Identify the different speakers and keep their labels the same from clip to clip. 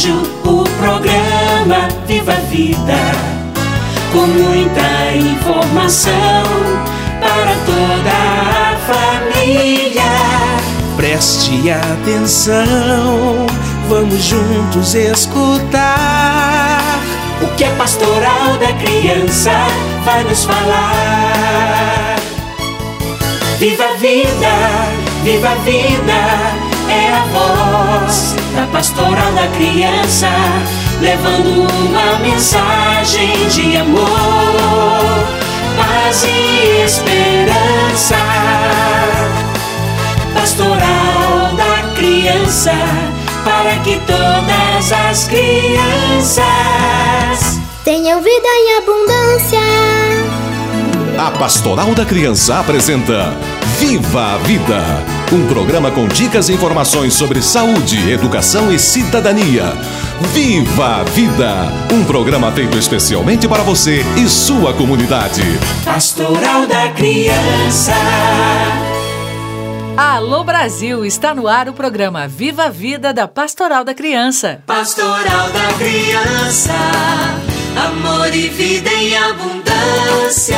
Speaker 1: rádio, o programa Viva a Vida, com muita informação para toda a família.
Speaker 2: Preste atenção, vamos juntos escutar
Speaker 1: o que a Pastoral da Criança vai nos falar. Viva a vida, viva a vida, é a voz da Pastoral da Criança, levando uma mensagem de amor, paz e esperança. Pastoral da Criança, para que todas as crianças
Speaker 3: tenham vida em abundância.
Speaker 4: A Pastoral da Criança apresenta Viva a Vida, um programa com dicas e informações sobre saúde, educação e cidadania. Viva a Vida, um programa feito especialmente para você e sua comunidade.
Speaker 1: Pastoral da Criança.
Speaker 5: Alô Brasil, está no ar o programa Viva a Vida da Pastoral da Criança.
Speaker 1: Pastoral da Criança, amor e vida em abundância.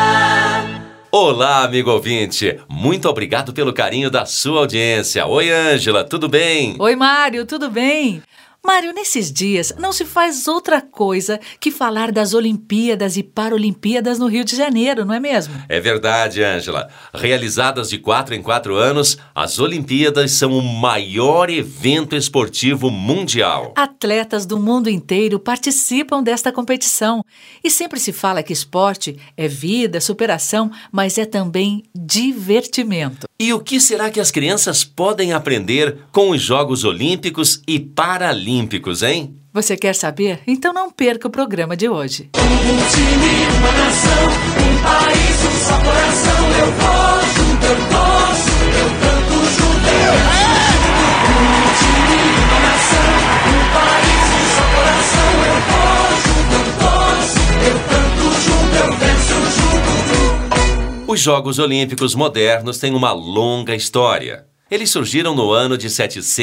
Speaker 6: Olá, amigo ouvinte, muito obrigado pelo carinho da sua audiência. Oi, Ângela, tudo bem?
Speaker 5: Oi, Mário, tudo bem? Mário, nesses dias não se faz outra coisa que falar das Olimpíadas e Paralimpíadas no Rio de Janeiro, não é mesmo?
Speaker 6: É verdade, Ângela. Realizadas de 4 em 4 anos, as Olimpíadas são o maior evento esportivo mundial.
Speaker 5: Atletas do mundo inteiro participam desta competição. E sempre se fala que esporte é vida, superação, mas é também divertimento.
Speaker 6: E o que será que as crianças podem aprender com os Jogos Olímpicos e Paralímpicos, hein?
Speaker 5: Você quer saber? Então não perca o programa de hoje.
Speaker 1: Um time, uma nação, um país, um só coração. Eu vou junto, eu posso, eu canto junto, eu junto. Um time, uma nação, um país, um só coração. Eu vou junto, eu posso, eu canto junto, eu venço junto.
Speaker 6: Os Jogos Olímpicos modernos têm uma longa história. Eles surgiram no ano de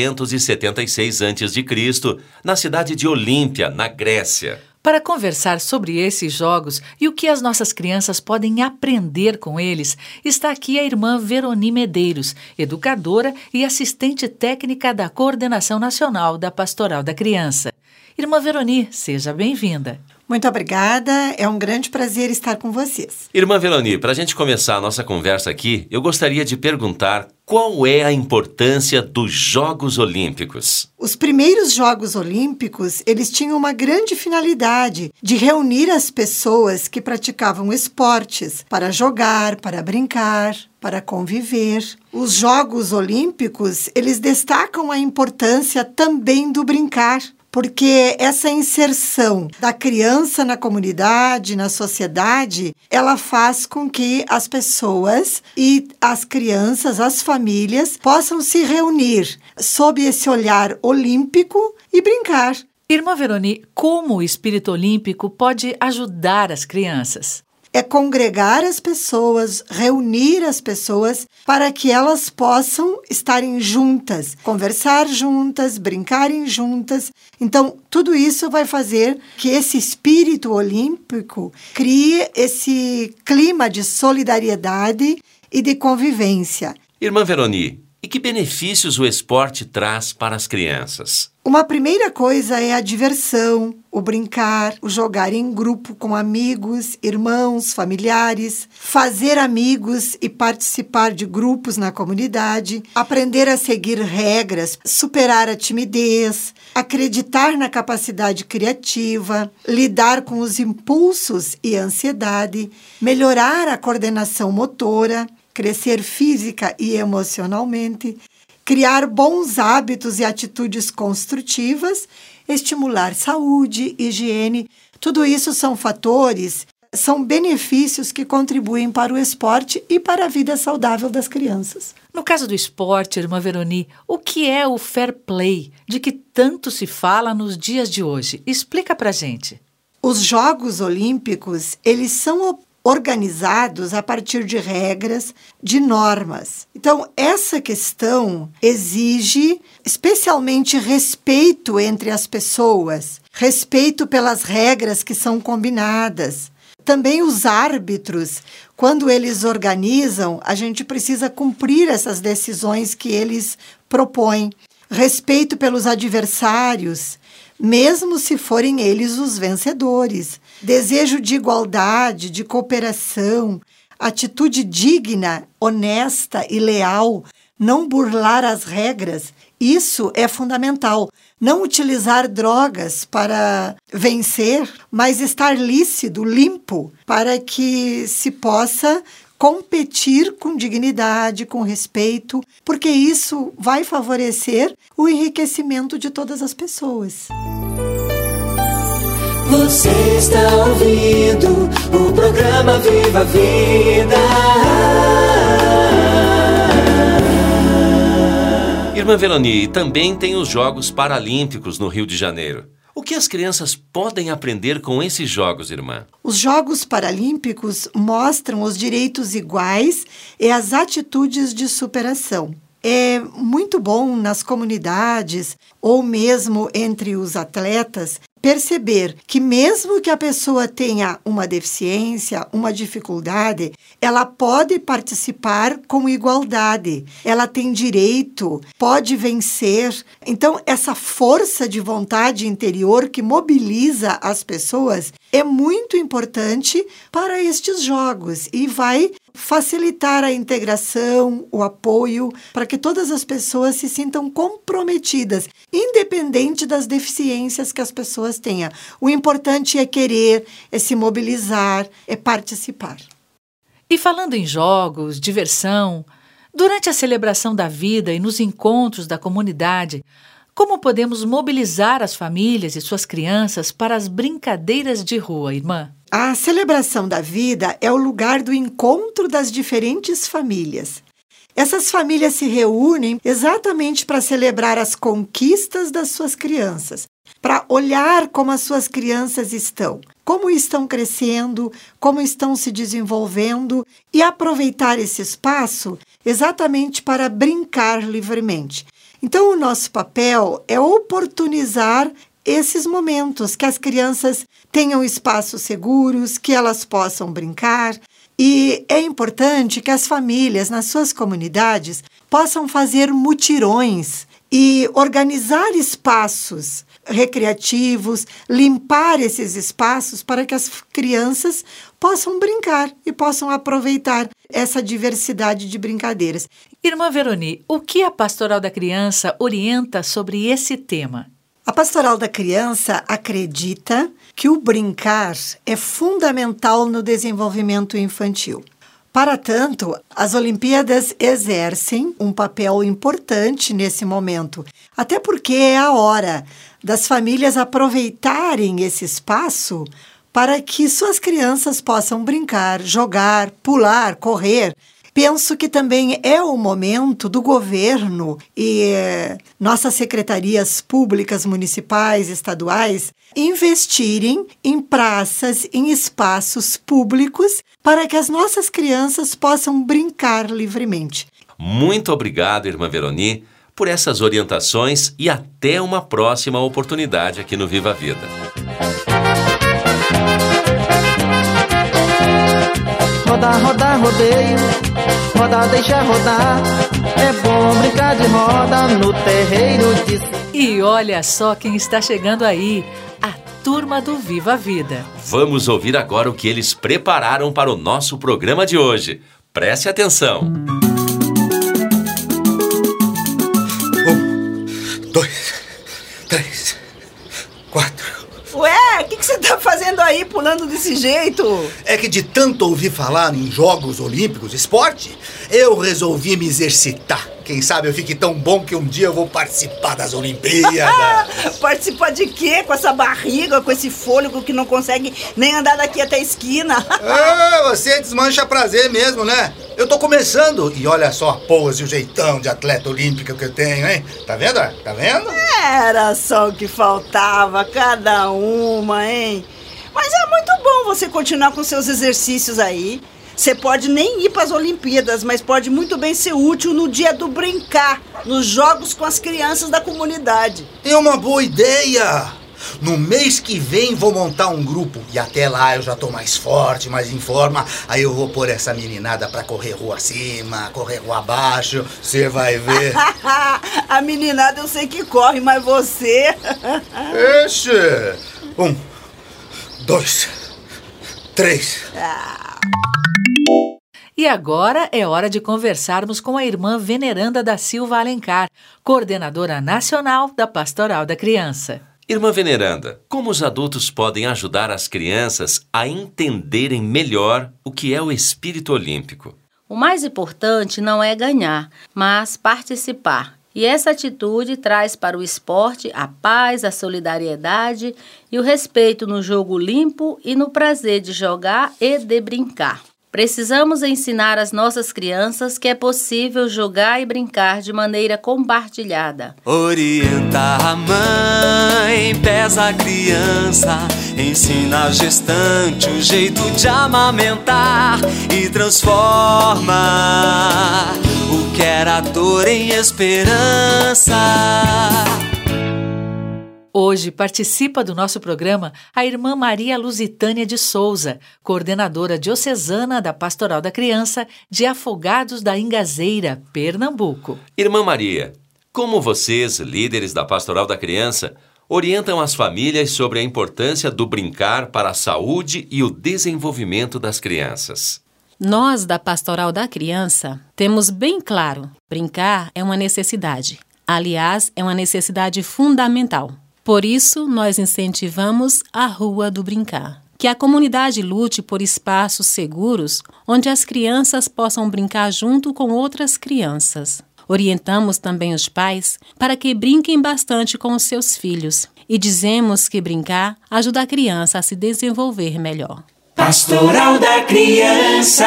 Speaker 6: 776 a.C., na cidade de Olímpia, na Grécia.
Speaker 5: Para conversar sobre esses jogos e o que as nossas crianças podem aprender com eles, está aqui a irmã Veroni Medeiros, educadora e assistente técnica da Coordenação Nacional da Pastoral da Criança. Irmã Veroni, seja bem-vinda.
Speaker 7: Muito obrigada, é um grande prazer estar com vocês.
Speaker 6: Irmã Veroni, para a gente começar a nossa conversa aqui, eu gostaria de perguntar qual é a importância dos Jogos Olímpicos.
Speaker 7: Os primeiros Jogos Olímpicos, eles tinham uma grande finalidade de reunir as pessoas que praticavam esportes para jogar, para brincar, para conviver. Os Jogos Olímpicos, eles destacam a importância também do brincar, porque essa inserção da criança na comunidade, na sociedade, ela faz com que as pessoas e as crianças, as famílias, possam se reunir sob esse olhar olímpico e brincar.
Speaker 5: Irmã Veroni, como o espírito olímpico pode ajudar as crianças?
Speaker 7: É congregar as pessoas, reunir as pessoas para que elas possam estarem juntas, conversar juntas, brincarem juntas. Então, tudo isso vai fazer que esse espírito olímpico crie esse clima de solidariedade e de convivência.
Speaker 6: Irmã Veroni, e que benefícios o esporte traz para as crianças?
Speaker 7: Uma primeira coisa é a diversão, o brincar, o jogar em grupo com amigos, irmãos, familiares, fazer amigos e participar de grupos na comunidade, aprender a seguir regras, superar a timidez, acreditar na capacidade criativa, lidar com os impulsos e ansiedade, melhorar a coordenação motora, crescer física e emocionalmente, criar bons hábitos e atitudes construtivas, estimular saúde, higiene. Tudo isso são fatores, são benefícios que contribuem para o esporte e para a vida saudável das crianças.
Speaker 5: No caso do esporte, irmã Veroni, o que é o fair play, de que tanto se fala nos dias de hoje? Explica pra gente.
Speaker 7: Os Jogos Olímpicos, eles são organizados a partir de regras, de normas. Então, essa questão exige especialmente respeito entre as pessoas, respeito pelas regras que são combinadas. Também os árbitros, quando eles organizam, a gente precisa cumprir essas decisões que eles propõem. Respeito pelos adversários, mesmo se forem eles os vencedores. Desejo de igualdade, de cooperação, atitude digna, honesta e leal, não burlar as regras. Isso é fundamental. Não utilizar drogas para vencer, mas estar lícido, limpo, para que se possa competir com dignidade, com respeito, porque isso vai favorecer o enriquecimento de todas as pessoas.
Speaker 1: Você está ouvindo o programa Viva a Vida.
Speaker 6: Irmã Veroni, também tem os Jogos Paralímpicos no Rio de Janeiro. O que as crianças podem aprender com esses jogos, irmã?
Speaker 7: Os Jogos Paralímpicos mostram os direitos iguais e as atitudes de superação. É muito bom nas comunidades ou mesmo entre os atletas perceber que mesmo que a pessoa tenha uma deficiência, uma dificuldade, ela pode participar com igualdade. Ela tem direito, pode vencer. Então, essa força de vontade interior que mobiliza as pessoas é muito importante para estes jogos e vai facilitar a integração, o apoio, para que todas as pessoas se sintam comprometidas, independente das deficiências que as pessoas tenham. O importante é querer, é se mobilizar, é participar.
Speaker 5: E falando em jogos, diversão, durante a celebração da vida e nos encontros da comunidade, como podemos mobilizar as famílias e suas crianças para as brincadeiras de rua, irmã?
Speaker 7: A celebração da vida é o lugar do encontro das diferentes famílias. Essas famílias se reúnem exatamente para celebrar as conquistas das suas crianças, para olhar como as suas crianças estão, como estão crescendo, como estão se desenvolvendo e aproveitar esse espaço exatamente para brincar livremente. Então, o nosso papel é oportunizar esses momentos, que as crianças tenham espaços seguros, que elas possam brincar. E é importante que as famílias, nas suas comunidades, possam fazer mutirões e organizar espaços recreativos, limpar esses espaços para que as crianças possam brincar e possam aproveitar essa diversidade de brincadeiras.
Speaker 5: Irmã Veroni, o que a Pastoral da Criança orienta sobre esse tema?
Speaker 7: A Pastoral da Criança acredita que o brincar é fundamental no desenvolvimento infantil. Para tanto, as Olimpíadas exercem um papel importante nesse momento, até porque é a hora das famílias aproveitarem esse espaço para que suas crianças possam brincar, jogar, pular, correr. Penso que também é o momento do governo e nossas secretarias públicas, municipais, estaduais, investirem em praças, em espaços públicos para que as nossas crianças possam brincar livremente.
Speaker 6: Muito obrigado, irmã Veroni, por essas orientações e até uma próxima oportunidade aqui no Viva a Vida.
Speaker 8: Roda, roda, rodeio, roda, deixa rodar. É bom brincar de roda no terreiro de...
Speaker 5: E olha só quem está chegando aí, a turma do Viva a Vida.
Speaker 6: Vamos ouvir agora o que eles prepararam para o nosso programa de hoje. Preste atenção.
Speaker 9: 1, 2, 3, 4...
Speaker 10: Ué, o que você tá fazendo aí, pulando desse jeito?
Speaker 9: É que de tanto ouvir falar em Jogos Olímpicos, esporte, eu resolvi me exercitar. Quem sabe eu fique tão bom que um dia eu vou participar das Olimpíadas.
Speaker 10: Participar de quê? Com essa barriga, com esse fôlego que não consegue nem andar daqui até a esquina.
Speaker 9: Você desmancha prazer mesmo, né? Eu tô começando e olha só a pose e o jeitão de atleta olímpica que eu tenho, hein? Tá vendo? Tá vendo?
Speaker 10: Era só o que faltava, cada uma, hein? Mas é muito bom você continuar com seus exercícios aí. Você pode nem ir para as Olimpíadas, mas pode muito bem ser útil no dia do brincar, nos jogos com as crianças da comunidade.
Speaker 9: É uma boa ideia! No mês que vem vou montar um grupo e até lá eu já tô mais forte, mais em forma. Aí eu vou pôr essa meninada pra correr rua acima, correr rua abaixo. Você vai ver.
Speaker 10: A meninada eu sei que corre, mas você...
Speaker 9: Ixi! 1, 2, 3...
Speaker 5: E agora é hora de conversarmos com a irmã Veneranda da Silva Alencar, coordenadora nacional da Pastoral da Criança.
Speaker 6: Irmã Veneranda, como os adultos podem ajudar as crianças a entenderem melhor o que é o espírito olímpico?
Speaker 11: O mais importante não é ganhar, mas participar. E essa atitude traz para o esporte a paz, a solidariedade e o respeito no jogo limpo e no prazer de jogar e de brincar. Precisamos ensinar às nossas crianças que é possível jogar e brincar de maneira compartilhada.
Speaker 1: Orienta a mãe, pesa a criança, ensina a gestante o jeito de amamentar e transforma o que era dor em esperança.
Speaker 5: Hoje participa do nosso programa a irmã Maria Lusitânia de Souza, coordenadora diocesana da Pastoral da Criança de Afogados da Ingazeira, Pernambuco.
Speaker 6: Irmã Maria, como vocês, líderes da Pastoral da Criança, orientam as famílias sobre a importância do brincar para a saúde e o desenvolvimento das crianças?
Speaker 12: Nós, da Pastoral da Criança, temos bem claro, brincar é uma necessidade. Aliás, é uma necessidade fundamental. Por isso, nós incentivamos a Rua do Brincar. Que a comunidade lute por espaços seguros onde as crianças possam brincar junto com outras crianças. Orientamos também os pais para que brinquem bastante com os seus filhos e dizemos que brincar ajuda a criança a se desenvolver melhor.
Speaker 2: Pastoral da Criança.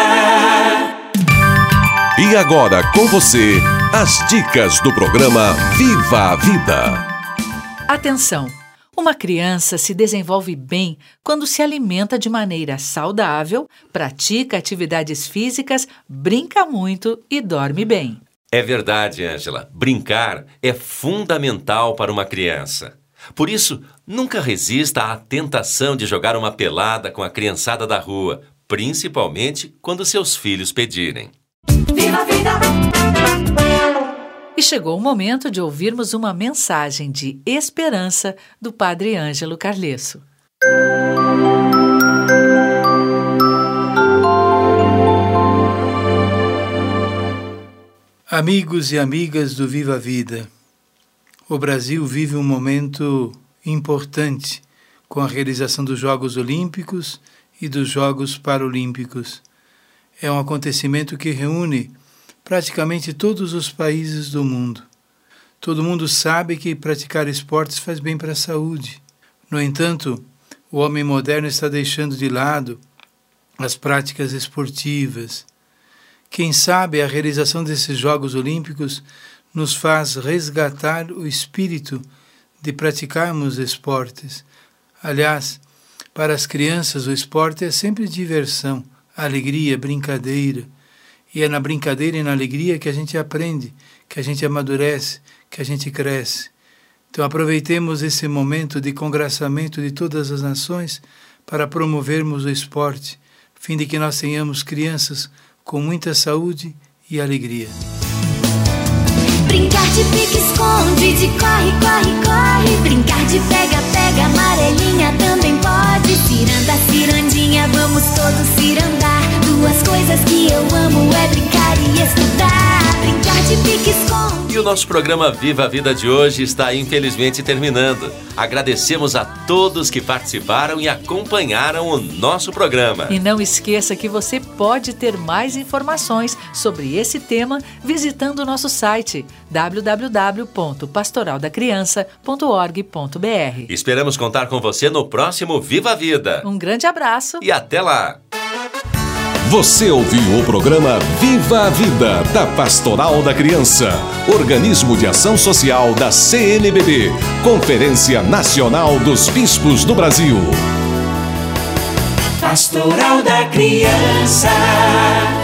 Speaker 4: E agora com você, as dicas do programa Viva a Vida.
Speaker 5: Atenção! Uma criança se desenvolve bem quando se alimenta de maneira saudável, pratica atividades físicas, brinca muito e dorme bem.
Speaker 6: É verdade, Ângela. Brincar é fundamental para uma criança. Por isso, nunca resista à tentação de jogar uma pelada com a criançada da rua, principalmente quando seus filhos pedirem.
Speaker 1: Viva a vida!
Speaker 5: E chegou o momento de ouvirmos uma mensagem de esperança do Padre Ângelo Carlesso.
Speaker 13: Amigos e amigas do Viva a Vida, o Brasil vive um momento importante com a realização dos Jogos Olímpicos e dos Jogos Paralímpicos. É um acontecimento que reúne praticamente todos os países do mundo. Todo mundo sabe que praticar esportes faz bem para a saúde. No entanto, o homem moderno está deixando de lado as práticas esportivas. Quem sabe a realização desses Jogos Olímpicos nos faz resgatar o espírito de praticarmos esportes. Aliás, para as crianças o esporte é sempre diversão, alegria, brincadeira. E é na brincadeira e na alegria que a gente aprende, que a gente amadurece, que a gente cresce. Então aproveitemos esse momento de congraçamento de todas as nações para promovermos o esporte, a fim de que nós tenhamos crianças com muita saúde e alegria.
Speaker 3: Brincar de pique-esconde, de corre, corre, corre. Brincar de pega-pega, amarelinha também pode. Ciranda, cirandinha, vamos todos cirandar. Duas coisas que eu amo é brincar e estudar. Brincar de pique-esconde.
Speaker 6: E o nosso programa Viva a Vida de hoje está infelizmente terminando. Agradecemos a todos que participaram e acompanharam o nosso programa.
Speaker 5: E não esqueça que você pode ter mais informações sobre esse tema visitando o nosso site www.pastoraldacriança.org.br.
Speaker 6: Esperamos contar com você no próximo Viva a Vida.
Speaker 5: Um grande abraço
Speaker 6: e até lá!
Speaker 4: Você ouviu o programa Viva a Vida, da Pastoral da Criança, organismo de ação social da CNBB, Conferência Nacional dos Bispos do Brasil.
Speaker 2: Pastoral da Criança.